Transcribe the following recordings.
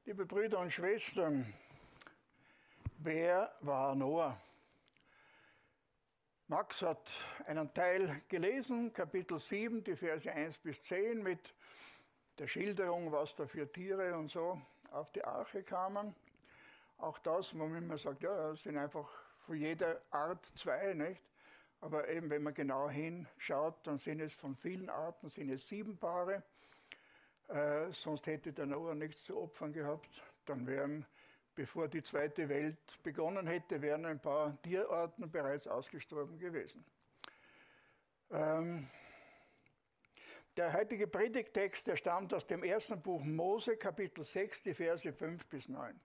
Liebe Brüder und Schwestern, wer war Noah? Max hat einen Teil gelesen, Kapitel 7, die Verse 1 bis 10, mit der Schilderung, was da für Tiere und so auf die Arche kamen. Auch das, wo man immer sagt, ja, es sind einfach von jeder Art zwei, nicht? Aber eben, wenn man genau hinschaut, dann sind es von vielen Arten, sind es 7 Paare. Sonst hätte der Noah nichts zu opfern gehabt. Dann wären, bevor die zweite Welt begonnen hätte, wären ein paar Tierarten bereits ausgestorben gewesen. Der heutige Predigttext, der stammt aus dem ersten Buch Mose, Kapitel 6, die Verse 5 bis 9.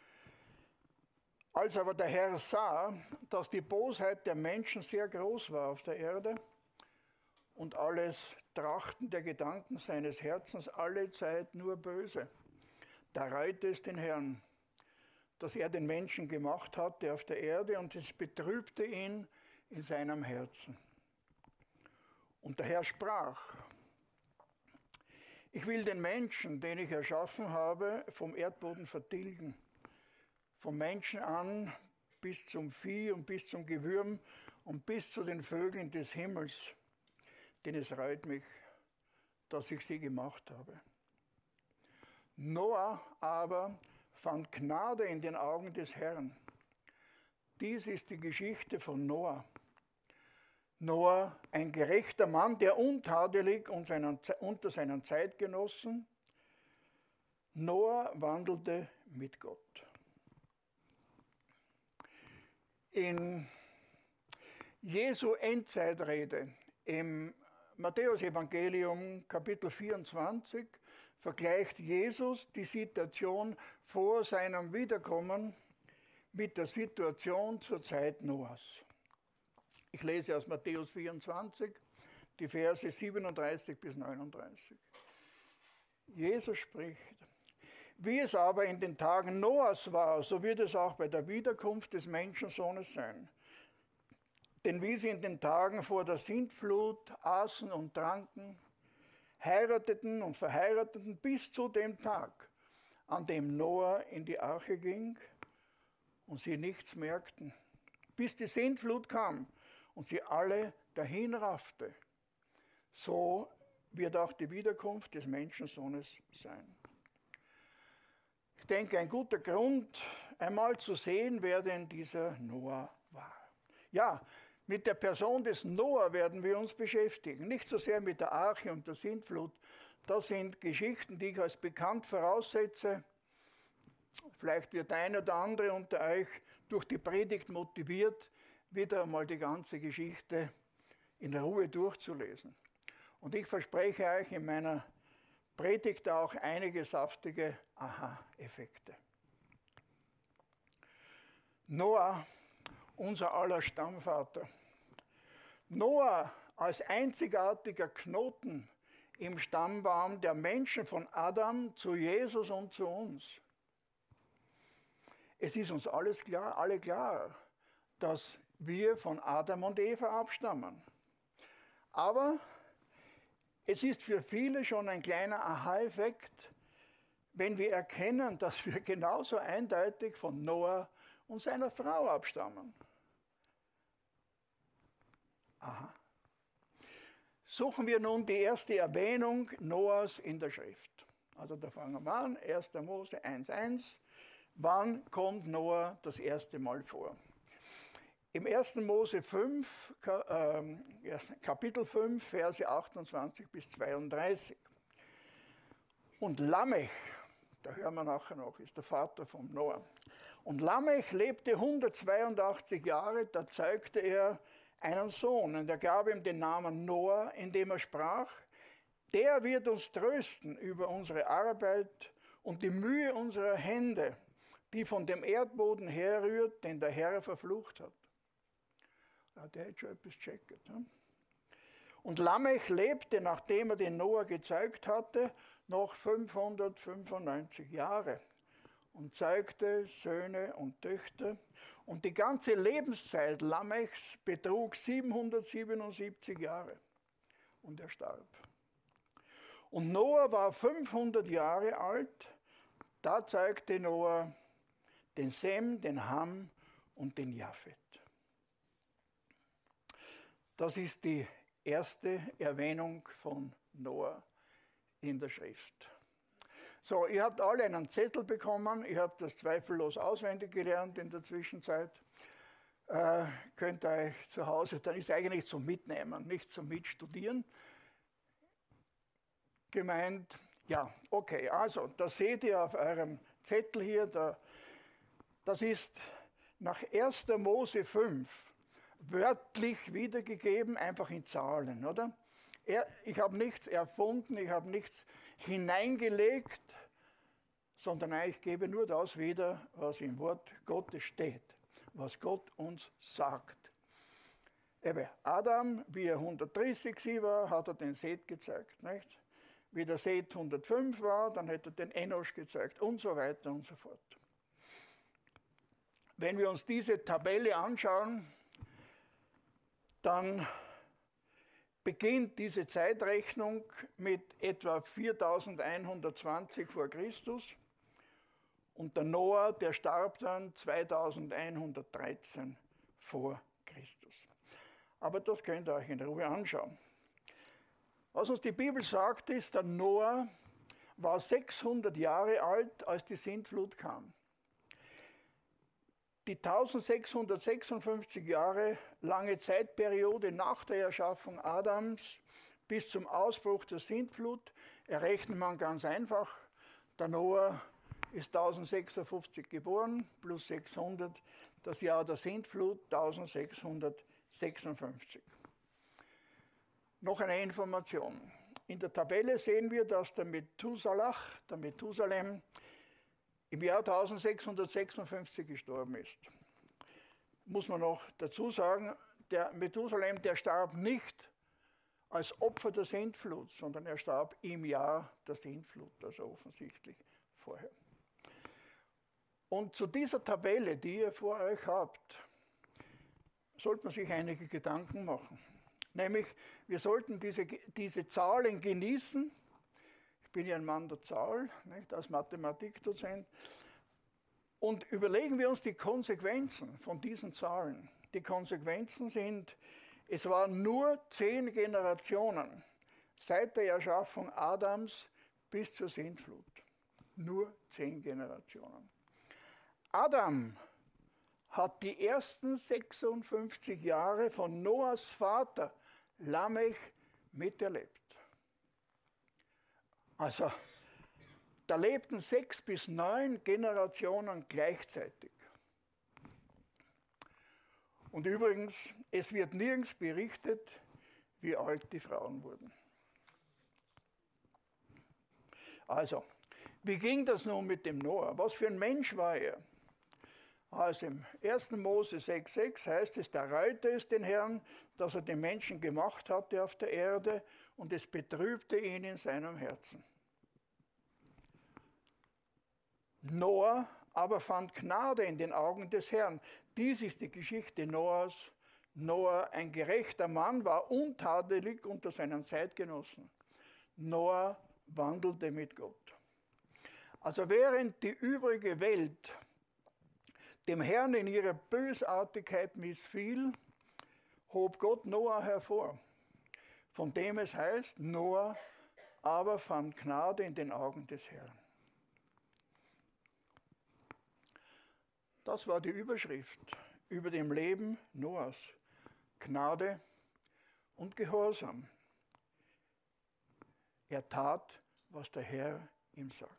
Als aber der Herr sah, dass die Bosheit der Menschen sehr groß war auf der Erde und alles Trachten der Gedanken seines Herzens alle Zeit nur böse, da reute es den Herrn, dass er den Menschen gemacht hatte auf der Erde, und es betrübte ihn in seinem Herzen. Und der Herr sprach: Ich will den Menschen, den ich erschaffen habe, vom Erdboden vertilgen, vom Menschen an bis zum Vieh und bis zum Gewürm und bis zu den Vögeln des Himmels, denn es reut mich, dass ich sie gemacht habe. Noah aber fand Gnade in den Augen des Herrn. Dies ist die Geschichte von Noah. Noah, ein gerechter Mann, der untadelig unter seinen Zeitgenossen. Noah wandelte mit Gott. In Jesu Endzeitrede im Matthäus-Evangelium, Kapitel 24, vergleicht Jesus die Situation vor seinem Wiederkommen mit der Situation zur Zeit Noahs. Ich lese aus Matthäus 24, die Verse 37 bis 39. Jesus spricht: Wie es aber in den Tagen Noahs war, so wird es auch bei der Wiederkunft des Menschensohnes sein. Denn wie sie in den Tagen vor der Sintflut aßen und tranken, heirateten und verheirateten bis zu dem Tag, an dem Noah in die Arche ging und sie nichts merkten, bis die Sintflut kam und sie alle dahinraffte. So wird auch die Wiederkunft des Menschensohnes sein. Ich denke, ein guter Grund, einmal zu sehen, wer denn dieser Noah war. Ja, mit der Person des Noah werden wir uns beschäftigen. Nicht so sehr mit der Arche und der Sintflut. Das sind Geschichten, die ich als bekannt voraussetze. Vielleicht wird ein oder andere unter euch durch die Predigt motiviert, wieder einmal die ganze Geschichte in Ruhe durchzulesen. Und ich verspreche euch in meiner Predigt auch einige saftige Aha-Effekte. Noah, unser aller Stammvater. Noah als einzigartiger Knoten im Stammbaum der Menschen von Adam zu Jesus und zu uns. Es ist uns alle klar, dass wir von Adam und Eva abstammen. Aber es ist für viele schon ein kleiner Aha-Effekt, wenn wir erkennen, dass wir genauso eindeutig von Noah und seiner Frau abstammen. Aha. Suchen wir nun die erste Erwähnung Noahs in der Schrift. Also da fangen wir an, 1. Mose 1,1. Wann kommt Noah das erste Mal vor? Im 1. Mose 5, Kapitel 5, Verse 28 bis 32. Und Lamech, da hören wir nachher noch, ist der Vater von Noah. Und Lamech lebte 182 Jahre, da zeugte er einen Sohn, und er gab ihm den Namen Noah, indem er sprach: Der wird uns trösten über unsere Arbeit und die Mühe unserer Hände, die von dem Erdboden herrührt, den der Herr verflucht hat. Ja, der hat schon etwas gecheckt. Ne? Und Lamech lebte, nachdem er den Noah gezeugt hatte, noch 595 Jahre und zeugte Söhne und Töchter. Und die ganze Lebenszeit Lamechs betrug 777 Jahre. Und er starb. Und Noah war 500 Jahre alt, Da zeugte Noah den Sem, den Ham und den Japhet. Das ist die erste Erwähnung von Noah in der Schrift. So, ihr habt alle einen Zettel bekommen, ihr habt das zweifellos auswendig gelernt in der Zwischenzeit. Könnt ihr euch zu Hause, dann ist eigentlich zum Mitnehmen, nicht zum Mitstudieren gemeint. Ja, okay, also, das seht ihr auf eurem Zettel hier, das ist nach 1. Mose 5 wörtlich wiedergegeben, einfach in Zahlen, oder? Ich habe nichts erfunden, ich habe nichts hineingelegt, sondern ich gebe nur das wieder, was im Wort Gottes steht, was Gott uns sagt. Eben, Adam, wie er 130 war, hat er den Seth gezeigt, nicht? Wie der Seth 105 war, dann hat er den Enosch gezeigt und so weiter und so fort. Wenn wir uns diese Tabelle anschauen, dann beginnt diese Zeitrechnung mit etwa 4120 vor Christus und der Noah, der starb dann 2113 vor Christus. Aber das könnt ihr euch in Ruhe anschauen. Was uns die Bibel sagt, ist, der Noah war 600 Jahre alt, als die Sintflut kam. Die 1656 Jahre lange Zeitperiode nach der Erschaffung Adams bis zum Ausbruch der Sintflut errechnet man ganz einfach. Der Noah ist 1056 geboren, plus 600, das Jahr der Sintflut 1656. Noch eine Information. In der Tabelle sehen wir, dass der Methusalem, im Jahr 1656 gestorben ist. Muss man noch dazu sagen, der Methusalem, der starb nicht als Opfer der Sintflut, sondern er starb im Jahr der Sintflut, also offensichtlich vorher. Und zu dieser Tabelle, die ihr vor euch habt, sollte man sich einige Gedanken machen. Nämlich, wir sollten diese Zahlen genießen. Ich bin ja ein Mann der Zahl, nicht, als Mathematikdozent. Und überlegen wir uns die Konsequenzen von diesen Zahlen. Die Konsequenzen sind, es waren nur 10 Generationen seit der Erschaffung Adams bis zur Sintflut. Nur 10 Generationen. Adam hat die ersten 56 Jahre von Noahs Vater Lamech miterlebt. Also, da lebten 6 bis 9 Generationen gleichzeitig. Und übrigens, es wird nirgends berichtet, wie alt die Frauen wurden. Also, wie ging das nun mit dem Noah? Was für ein Mensch war er? Also im 1. Mose 6,6 heißt es, da reute es den Herrn, dass er den Menschen gemacht hatte auf der Erde, und es betrübte ihn in seinem Herzen. Noah aber fand Gnade in den Augen des Herrn. Dies ist die Geschichte Noahs. Noah, ein gerechter Mann, war untadelig unter seinen Zeitgenossen. Noah wandelte mit Gott. Also während die übrige Welt dem Herrn in ihrer Bösartigkeit missfiel, hob Gott Noah hervor, von dem es heißt, Noah aber fand Gnade in den Augen des Herrn. Das war die Überschrift über dem Leben Noahs. Gnade und Gehorsam. Er tat, was der Herr ihm sagte.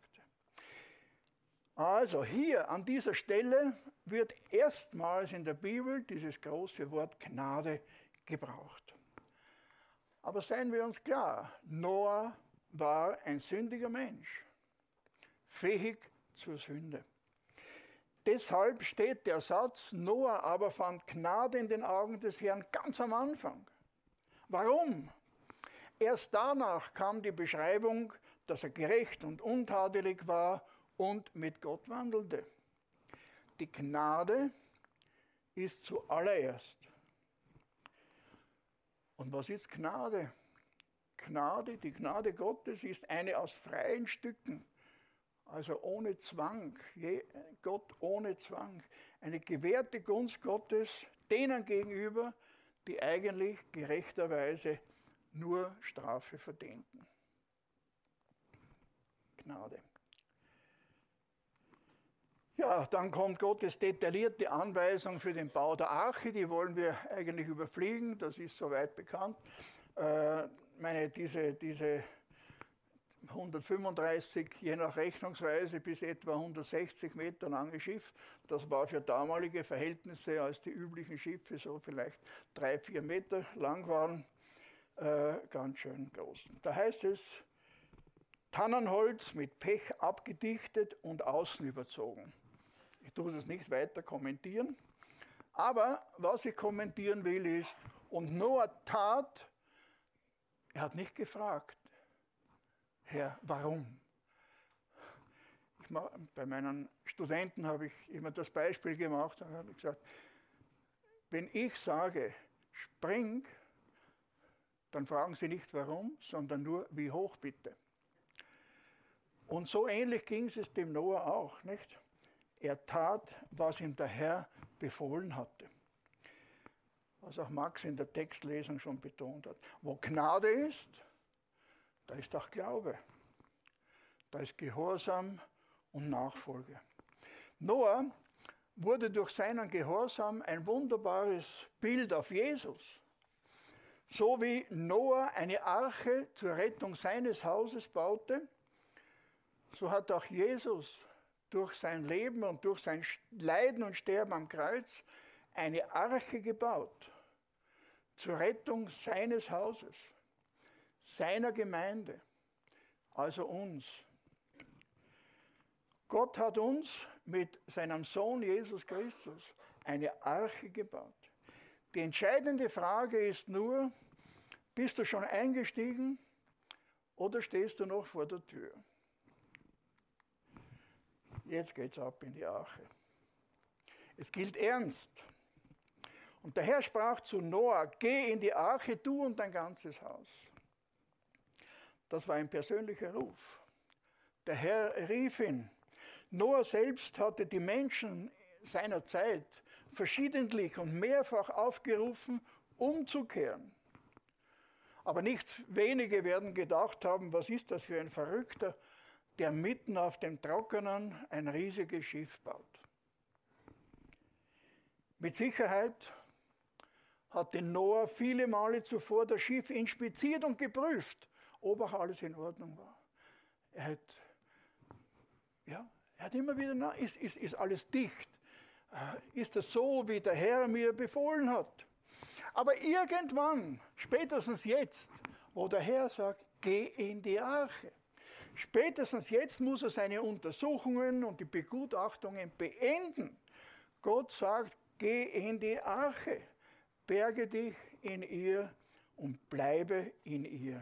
Also hier an dieser Stelle wird erstmals in der Bibel dieses große Wort Gnade gebraucht. Aber seien wir uns klar, Noah war ein sündiger Mensch, fähig zur Sünde. Deshalb steht der Satz, Noah aber fand Gnade in den Augen des Herrn ganz am Anfang. Warum? Erst danach kam die Beschreibung, dass er gerecht und untadelig war und mit Gott wandelte. Die Gnade ist zuallererst. Und was ist Gnade? Gnade, die Gnade Gottes ist eine aus freien Stücken also ohne Zwang, Gott ohne Zwang, eine gewährte Gunst Gottes denen gegenüber, die eigentlich gerechterweise nur Strafe verdienten. Gnade. Ja, dann kommt Gottes detaillierte Anweisung für den Bau der Arche, die wollen wir eigentlich überfliegen, das ist soweit bekannt. Diese 135, je nach Rechnungsweise, bis etwa 160 Meter lange Schiff, das war für damalige Verhältnisse, als die üblichen Schiffe so vielleicht 3-4 Meter lang waren, ganz schön groß. Da heißt es, Tannenholz mit Pech abgedichtet und außen überzogen. Ich tue es nicht weiter kommentieren, aber was ich kommentieren will ist, und Noah tat, er hat nicht gefragt, Herr, warum? Bei meinen Studenten habe ich immer das Beispiel gemacht und habe gesagt, wenn ich sage, spring, dann fragen Sie nicht warum, sondern nur wie hoch bitte. Und so ähnlich ging es dem Noah auch, nicht? Er tat, was ihm der Herr befohlen hatte. Was auch Max in der Textlesung schon betont hat. Wo Gnade ist, da ist auch Glaube. Da ist Gehorsam und Nachfolge. Noah wurde durch seinen Gehorsam ein wunderbares Bild auf Jesus. So wie Noah eine Arche zur Rettung seines Hauses baute, so hat auch Jesus durch sein Leben und durch sein Leiden und Sterben am Kreuz eine Arche gebaut zur Rettung seines Hauses, seiner Gemeinde, also uns. Gott hat uns mit seinem Sohn Jesus Christus eine Arche gebaut. Die entscheidende Frage ist nur, bist du schon eingestiegen oder stehst du noch vor der Tür? Jetzt geht's ab in die Arche. Es gilt ernst. Und der Herr sprach zu Noah, geh in die Arche, du und dein ganzes Haus. Das war ein persönlicher Ruf. Der Herr rief ihn. Noah selbst hatte die Menschen seiner Zeit verschiedentlich und mehrfach aufgerufen, umzukehren. Aber nicht wenige werden gedacht haben, was ist das für ein Verrückter, der mitten auf dem Trockenen ein riesiges Schiff baut. Mit Sicherheit hatte Noah viele Male zuvor das Schiff inspiziert und geprüft, ob auch alles in Ordnung war. Er hat immer wieder, ist alles dicht? Ist das so, wie der Herr mir befohlen hat? Aber irgendwann, spätestens jetzt, wo der Herr sagt, geh in die Arche, spätestens jetzt muss er seine Untersuchungen und die Begutachtungen beenden. Gott sagt, geh in die Arche, berge dich in ihr und bleibe in ihr.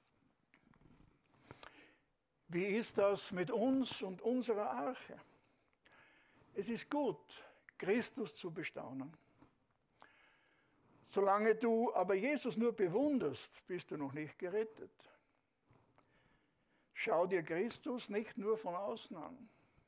Wie ist das mit uns und unserer Arche? Es ist gut, Christus zu bestaunen. Solange du aber Jesus nur bewunderst, bist du noch nicht gerettet. Schau dir Christus nicht nur von außen an.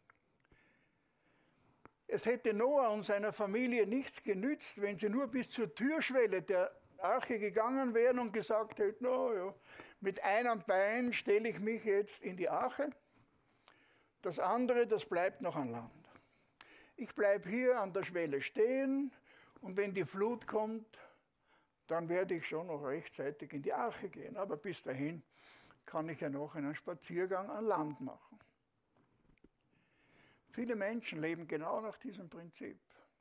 Es hätte Noah und seiner Familie nichts genützt, wenn sie nur bis zur Türschwelle der Arche gegangen wären und gesagt hätten, ja, mit einem Bein stelle ich mich jetzt in die Arche, das andere, das bleibt noch an Land. Ich bleibe hier an der Schwelle stehen und wenn die Flut kommt, dann werde ich schon noch rechtzeitig in die Arche gehen. Aber bis dahin kann ich ja noch einen Spaziergang an Land machen. Viele Menschen leben genau nach diesem Prinzip.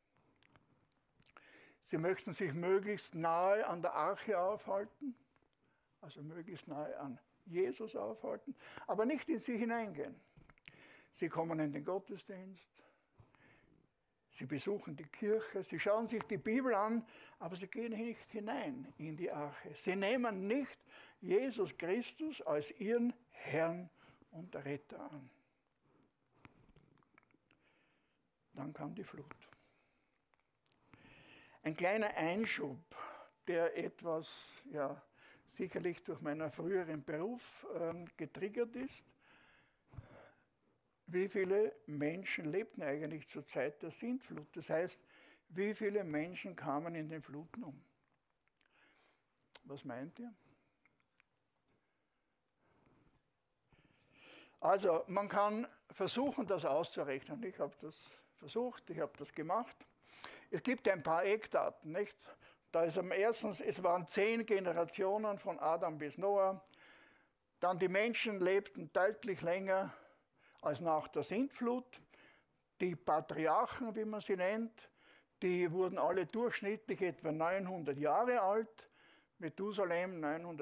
Sie möchten sich möglichst nahe an der Arche aufhalten, also möglichst nahe an Jesus aufhalten, aber nicht in sie hineingehen. Sie kommen in den Gottesdienst, sie besuchen die Kirche, sie schauen sich die Bibel an, aber sie gehen nicht hinein in die Arche. Sie nehmen nicht Jesus Christus als ihren Herrn und Retter an. Dann kam die Flut. Ein kleiner Einschub, der etwas, sicherlich durch meinen früheren Beruf getriggert ist. wie viele Menschen lebten eigentlich zur Zeit der Sintflut? Das heißt, wie viele Menschen kamen in den Fluten um? Was meint ihr? Also man kann versuchen, das auszurechnen. Ich habe das versucht, ich habe das gemacht. Es gibt ein paar Eckdaten, nicht? Da ist erstens, es waren 10 Generationen von Adam bis Noah. Dann die Menschen lebten deutlich länger als nach der Sintflut. Die Patriarchen, wie man sie nennt, die wurden alle durchschnittlich etwa 900 Jahre alt. Methusalem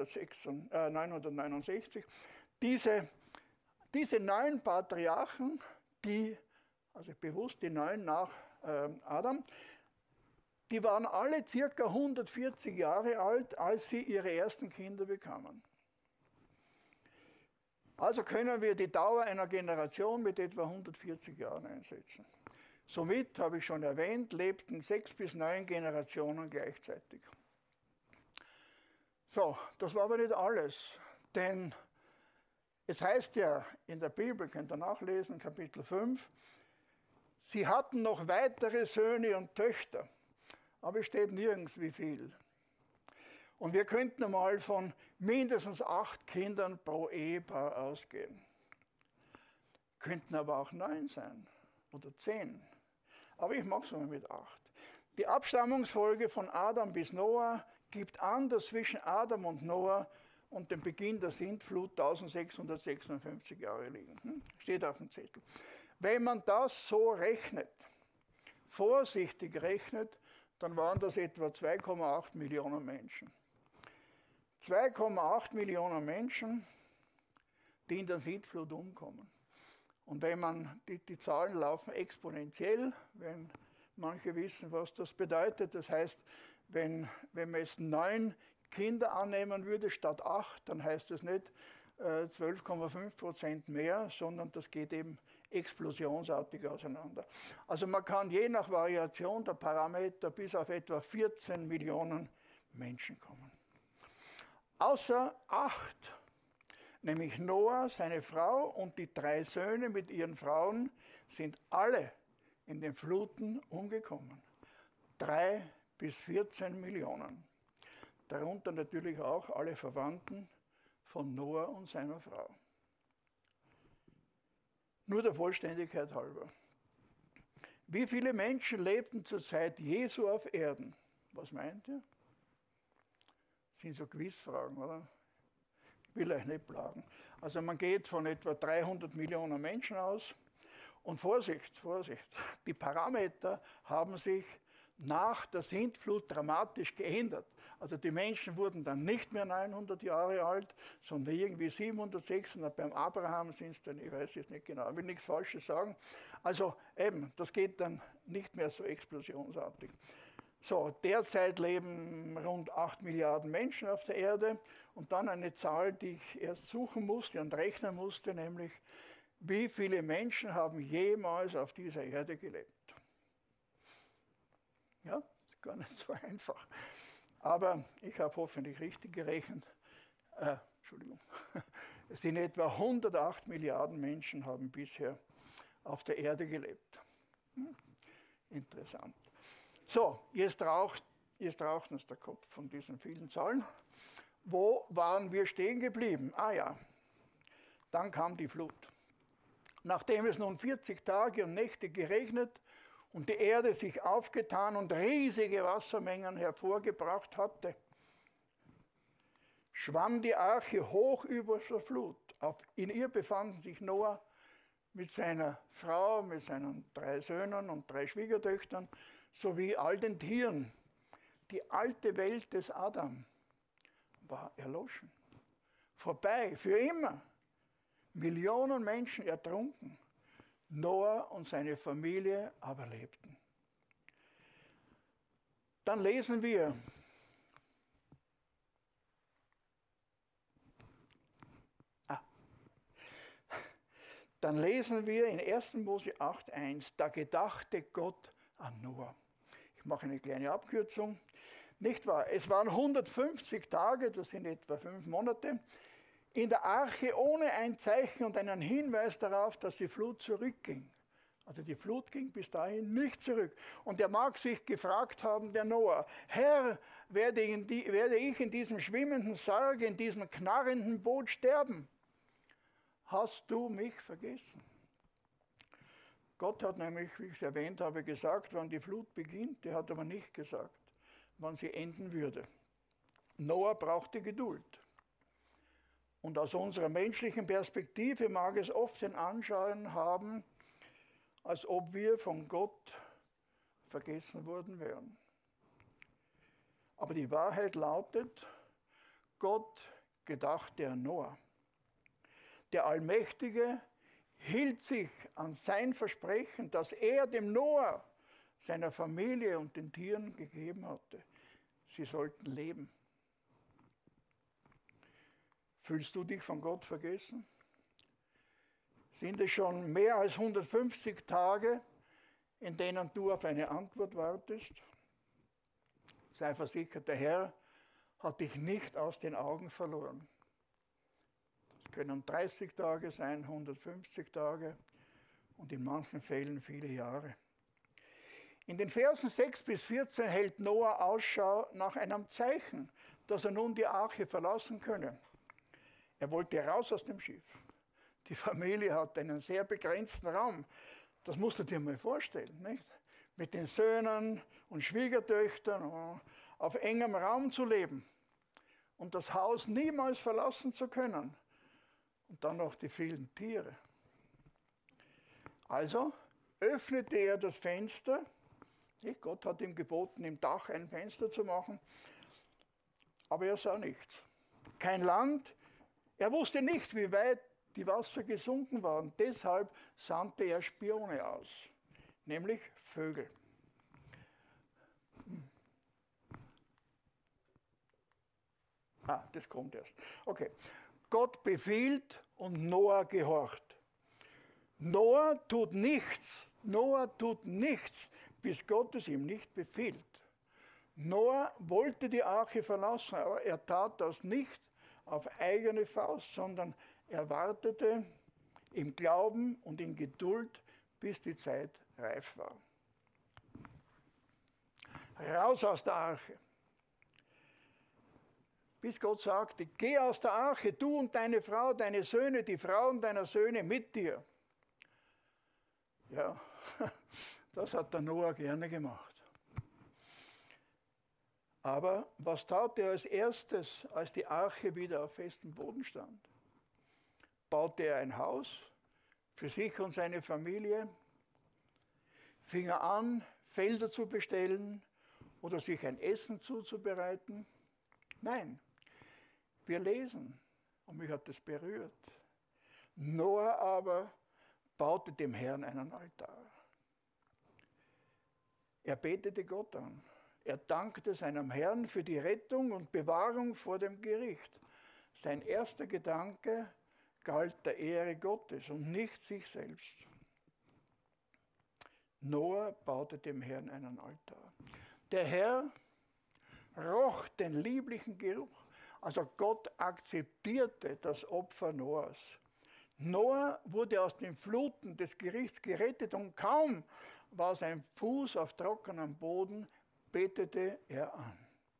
969. Diese 9 Patriarchen, also bewusst die 9 nach Adam, die waren alle circa 140 Jahre alt, als sie ihre ersten Kinder bekamen. Also können wir die Dauer einer Generation mit etwa 140 Jahren einsetzen. Somit, habe ich schon erwähnt, lebten 6 bis 9 Generationen gleichzeitig. So, das war aber nicht alles, denn es heißt ja in der Bibel, könnt ihr nachlesen, Kapitel 5, sie hatten noch weitere Söhne und Töchter, aber es steht nirgends wie viel. Und wir könnten einmal von mindestens 8 Kindern pro Ehepaar ausgehen. Könnten aber auch 9 sein oder 10. Aber ich mache es mal mit 8. Die Abstammungsfolge von Adam bis Noah gibt an, dass zwischen Adam und Noah und dem Beginn der Sintflut 1656 Jahre liegen. Steht auf dem Zettel. Wenn man das so rechnet, vorsichtig rechnet, dann waren das etwa 2,8 Millionen Menschen. 2,8 Millionen Menschen, die in der Sintflut umkommen. Und wenn man, die Zahlen laufen exponentiell, wenn manche wissen, was das bedeutet. Das heißt, wenn man jetzt 9 Kinder annehmen würde statt 8, dann heißt das nicht 12,5% mehr, sondern das geht eben explosionsartig auseinander. Also man kann je nach Variation der Parameter bis auf etwa 14 Millionen Menschen kommen. Außer 8, nämlich Noah, seine Frau und die 3 Söhne mit ihren Frauen, sind alle in den Fluten umgekommen. 3 bis 14 Millionen. Darunter natürlich auch alle Verwandten von Noah und seiner Frau. Nur der Vollständigkeit halber. Wie viele Menschen lebten zur Zeit Jesu auf Erden? Was meint ihr? Das sind so Quizfragen, oder? Ich will euch nicht plagen. Also man geht von etwa 300 Millionen Menschen aus. Und Vorsicht, Vorsicht, die Parameter haben sich nach der Sintflut dramatisch geändert. Also die Menschen wurden dann nicht mehr 900 Jahre alt, sondern irgendwie 700, 600. Beim Abraham sind es dann, ich weiß jetzt nicht genau, ich will nichts Falsches sagen. Also eben, das geht dann nicht mehr so explosionsartig. So, derzeit leben rund 8 Milliarden Menschen auf der Erde und dann eine Zahl, die ich erst suchen musste und rechnen musste, nämlich wie viele Menschen haben jemals auf dieser Erde gelebt. Ja, ist gar nicht so einfach. Aber ich habe hoffentlich richtig gerechnet. Entschuldigung. Es sind etwa 108 Milliarden Menschen haben bisher auf der Erde gelebt. Interessant. So, jetzt raucht uns der Kopf von diesen vielen Zahlen. Wo waren wir stehen geblieben? Ah ja, dann kam die Flut. Nachdem es nun 40 Tage und Nächte geregnet und die Erde sich aufgetan und riesige Wassermengen hervorgebracht hatte, schwamm die Arche hoch über der Flut. In ihr befanden sich Noah mit seiner Frau, mit seinen 3 Söhnen und 3 Schwiegertöchtern, sowie all den Tieren. Die alte Welt des Adam war erloschen. Vorbei, für immer. Millionen Menschen ertrunken. Noah und seine Familie aber lebten. Dann lesen wir, in 1. Mose 8,1, da gedachte Gott an Noah. Ich mache eine kleine Abkürzung. Nicht wahr? Es waren 150 Tage, das sind etwa 5 Monate, in der Arche ohne ein Zeichen und einen Hinweis darauf, dass die Flut zurückging. Also die Flut ging bis dahin nicht zurück. Und er mag sich gefragt haben, der Noah, Herr, werde ich in diesem schwimmenden Sarg, in diesem knarrenden Boot sterben? Hast du mich vergessen? Gott hat nämlich, wie ich es erwähnt habe, gesagt, wann die Flut beginnt. Er hat aber nicht gesagt, wann sie enden würde. Noah brauchte Geduld. Und aus unserer menschlichen Perspektive mag es oft den Anschein haben, als ob wir von Gott vergessen worden wären. Aber die Wahrheit lautet, Gott gedachte an Noah. Der Allmächtige hielt sich an sein Versprechen, das er dem Noah, seiner Familie und den Tieren gegeben hatte. Sie sollten leben. Fühlst du dich von Gott vergessen? Sind es schon mehr als 150 Tage, in denen du auf eine Antwort wartest? Sei versichert, der Herr hat dich nicht aus den Augen verloren. Es können 30 Tage sein, 150 Tage und in manchen Fällen viele Jahre. In den Versen 6 bis 14 hält Noah Ausschau nach einem Zeichen, dass er nun die Arche verlassen könne. Er wollte raus aus dem Schiff. Die Familie hat einen sehr begrenzten Raum. Das musst du dir mal vorstellen, nicht? Mit den Söhnen und Schwiegertöchtern auf engem Raum zu leben und das Haus niemals verlassen zu können. Und dann noch die vielen Tiere. Also öffnete er das Fenster. Gott hat ihm geboten, im Dach ein Fenster zu machen. Aber er sah nichts. Kein Land. Er wusste nicht, wie weit die Wasser gesunken waren. Deshalb sandte er Spione aus, nämlich Vögel. Das kommt erst. Okay. Gott befiehlt und Noah gehorcht. Noah tut nichts, bis Gott es ihm nicht befiehlt. Noah wollte die Arche verlassen, aber er tat das nicht auf eigene Faust, sondern er wartete im Glauben und in Geduld, bis die Zeit reif war. Raus aus der Arche. Bis Gott sagte, geh aus der Arche, du und deine Frau, deine Söhne, die Frauen deiner Söhne mit dir. Ja, das hat der Noah gerne gemacht. Aber was tat er als erstes, als die Arche wieder auf festem Boden stand? Baute er ein Haus für sich und seine Familie? Fing er an, Felder zu bestellen oder sich ein Essen zuzubereiten? Nein. Wir lesen, und mich hat das berührt, Noah aber baute dem Herrn einen Altar. Er betete Gott an. Er dankte seinem Herrn für die Rettung und Bewahrung vor dem Gericht. Sein erster Gedanke galt der Ehre Gottes und nicht sich selbst. Noah baute dem Herrn einen Altar. Der Herr roch den lieblichen Geruch. Also Gott akzeptierte das Opfer Noahs. Noah wurde aus den Fluten des Gerichts gerettet und kaum war sein Fuß auf trockenem Boden, betete er an.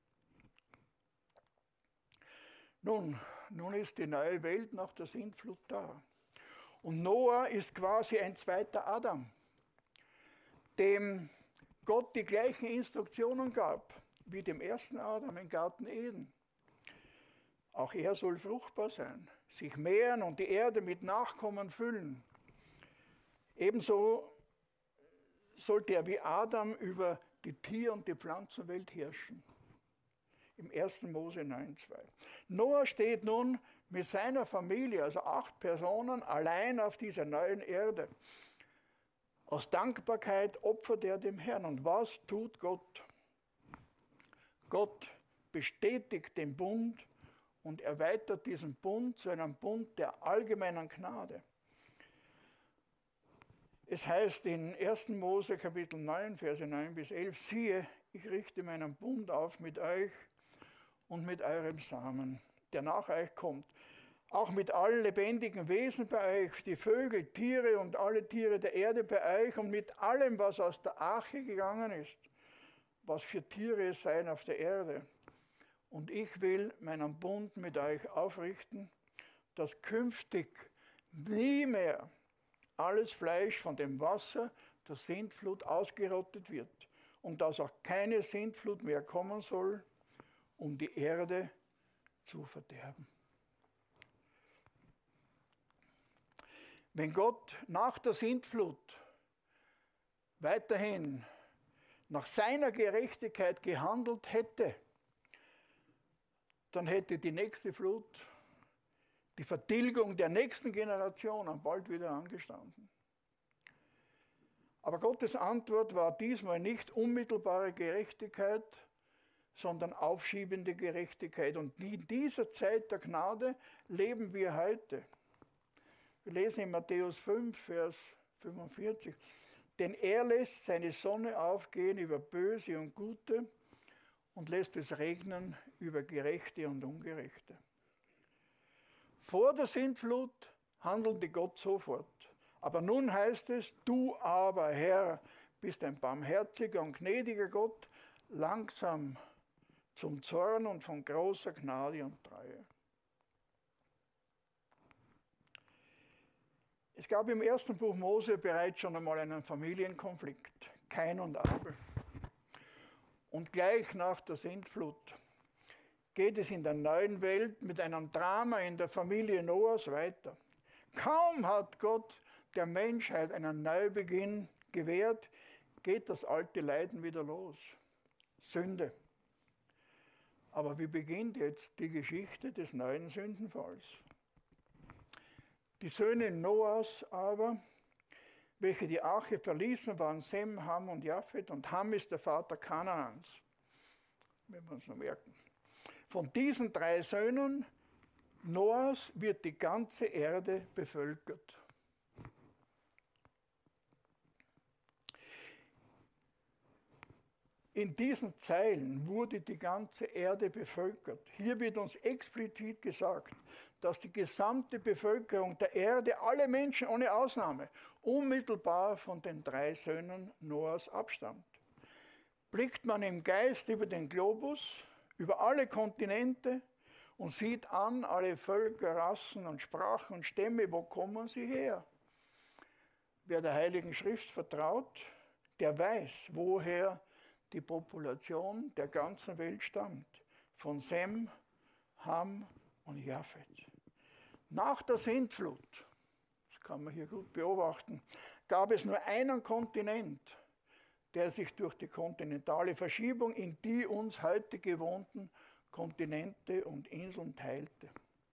Nun ist die neue Welt nach der Sintflut da. Und Noah ist quasi ein zweiter Adam, dem Gott die gleichen Instruktionen gab wie dem ersten Adam im Garten Eden. Auch er soll fruchtbar sein, sich mehren und die Erde mit Nachkommen füllen. Ebenso sollte er wie Adam über die Tier- und die Pflanzenwelt herrschen. Im 1. Mose 9,2. Noah steht nun mit seiner Familie, also 8 Personen, allein auf dieser neuen Erde. Aus Dankbarkeit opfert er dem Herrn. Und was tut Gott? Gott bestätigt den Bund und erweitert diesen Bund zu einem Bund der allgemeinen Gnade. Es heißt in 1. Mose Kapitel 9, Verse 9 bis 11, siehe, ich richte meinen Bund auf mit euch und mit eurem Samen, der nach euch kommt, auch mit allen lebendigen Wesen bei euch, die Vögel, Tiere und alle Tiere der Erde bei euch und mit allem, was aus der Arche gegangen ist, was für Tiere es seien auf der Erde. Und ich will meinen Bund mit euch aufrichten, dass künftig nie mehr alles Fleisch von dem Wasser der Sintflut ausgerottet wird und dass auch keine Sintflut mehr kommen soll, um die Erde zu verderben. Wenn Gott nach der Sintflut weiterhin nach seiner Gerechtigkeit gehandelt hätte, dann hätte die nächste Flut, die Vertilgung der nächsten Generationen bald wieder angestanden. Aber Gottes Antwort war diesmal nicht unmittelbare Gerechtigkeit, sondern aufschiebende Gerechtigkeit. Und in dieser Zeit der Gnade leben wir heute. Wir lesen in Matthäus 5, Vers 45. Denn er lässt seine Sonne aufgehen über Böse und Gute und lässt es regnen über Gerechte und Ungerechte. Vor der Sintflut handelte Gott sofort. Aber nun heißt es, du aber, Herr, bist ein barmherziger und gnädiger Gott, langsam zum Zorn und von großer Gnade und Treue. Es gab im ersten Buch Mose bereits schon einmal einen Familienkonflikt, Kain und Abel. Und gleich nach der Sintflut geht es in der neuen Welt mit einem Drama in der Familie Noahs weiter. Kaum hat Gott der Menschheit einen Neubeginn gewährt, geht das alte Leiden wieder los. Sünde. Aber wie beginnt jetzt die Geschichte des neuen Sündenfalls? Die Söhne Noahs aber, welche die Arche verließen, waren Sem, Ham und Japhet, und Ham ist der Vater Kanaans. Wenn wir uns noch merken. Von diesen 3 Söhnen Noahs wird die ganze Erde bevölkert. In diesen Zeilen wurde die ganze Erde bevölkert. Hier wird uns explizit gesagt, dass die gesamte Bevölkerung der Erde, alle Menschen ohne Ausnahme, unmittelbar von den 3 Söhnen Noahs abstammt. Blickt man im Geist über den Globus, über alle Kontinente und sieht an alle Völker, Rassen und Sprachen und Stämme, wo kommen sie her? Wer der Heiligen Schrift vertraut, der weiß, woher die Population der ganzen Welt stammt. Von Sem, Ham und Japhet. Nach der Sintflut, das kann man hier gut beobachten, gab es nur einen Kontinent, der sich durch die kontinentale Verschiebung in die uns heute gewohnten Kontinente und Inseln teilte.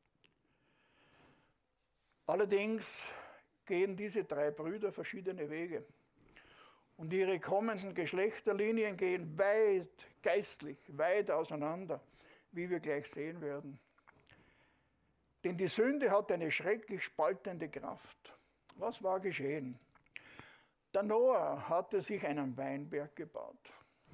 Allerdings gehen diese 3 Brüder verschiedene Wege. Und ihre kommenden Geschlechterlinien gehen weit, geistlich, weit auseinander, wie wir gleich sehen werden. Denn die Sünde hat eine schrecklich spaltende Kraft. Was war geschehen? Der Noah hatte sich einen Weinberg gebaut.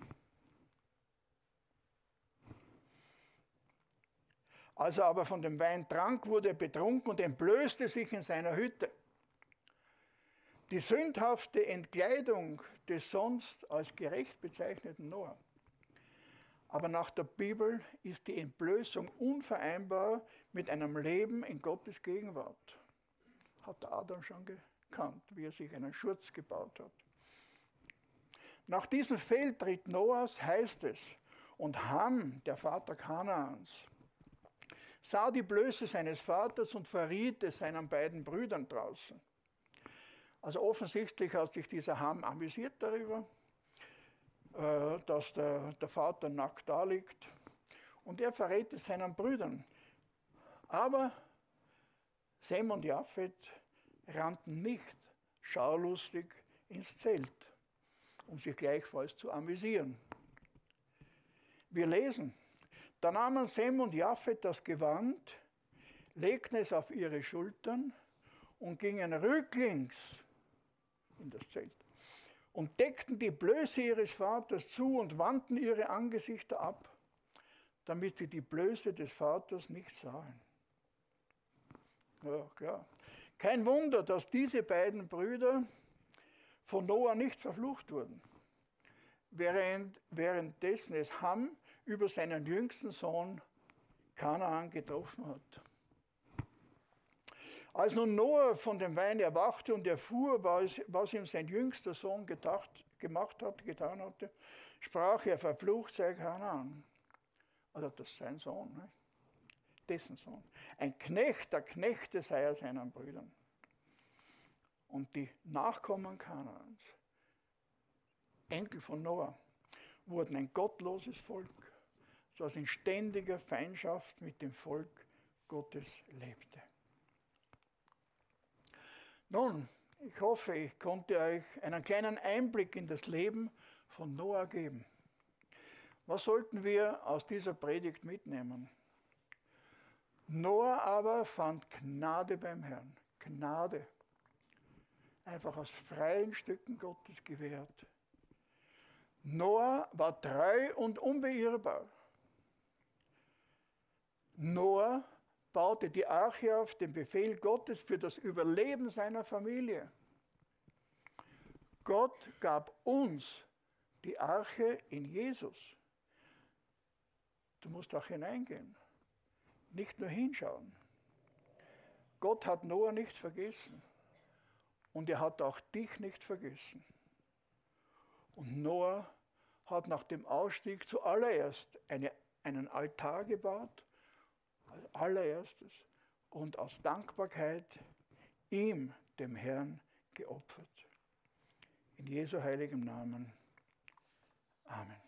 Als er aber von dem Wein trank, wurde er betrunken und entblößte sich in seiner Hütte. Die sündhafte Entkleidung des sonst als gerecht bezeichneten Noah. Aber nach der Bibel ist die Entblößung unvereinbar mit einem Leben in Gottes Gegenwart. Hat Adam schon gekannt, wie er sich einen Schurz gebaut hat. Nach diesem Fehltritt Noahs heißt es, und Ham, der Vater Kanaans, sah die Blöße seines Vaters und verriet es seinen beiden Brüdern draußen. Also offensichtlich hat sich dieser Ham amüsiert darüber, dass der Vater nackt da liegt. Und er verrät es seinen Brüdern. Aber Sem und Japhet rannten nicht schaulustig ins Zelt, um sich gleichfalls zu amüsieren. Wir lesen, da nahmen Sem und Japhet das Gewand, legten es auf ihre Schultern und gingen rücklings in das Zelt und deckten die Blöße ihres Vaters zu und wandten ihre Angesichter ab, damit sie die Blöße des Vaters nicht sahen. Ja, klar. Kein Wunder, dass diese beiden von Noah nicht verflucht wurden, währenddessen es Ham über seinen jüngsten Sohn Kanaan getroffen hat. Als nun Noah von dem Wein erwachte und erfuhr, was ihm sein jüngster Sohn getan hatte, sprach er: Verflucht sei Kanaan. Also das ist sein Sohn, ne? Dessen Sohn. Ein Knecht der Knechte sei er seinen Brüdern. Und die Nachkommen Kanaans, Enkel von Noah, wurden ein gottloses Volk, das in ständiger Feindschaft mit dem Volk Gottes lebte. Nun, ich hoffe, ich konnte euch einen kleinen Einblick in das Leben von Noah geben. Was sollten wir aus dieser Predigt mitnehmen? Noah aber fand Gnade beim Herrn. Gnade. Einfach aus freien Stücken Gottes gewährt. Noah war treu und unbeirrbar. Noah baute die Arche auf den Befehl Gottes für das Überleben seiner Familie. Gott gab uns die Arche in Jesus. Du musst auch hineingehen, nicht nur hinschauen. Gott hat Noah nicht vergessen und er hat auch dich nicht vergessen. Und Noah hat nach dem Ausstieg zuallererst einen Altar gebaut, als allererstes, und aus Dankbarkeit ihm, dem Herrn, geopfert. In Jesu heiligem Namen. Amen.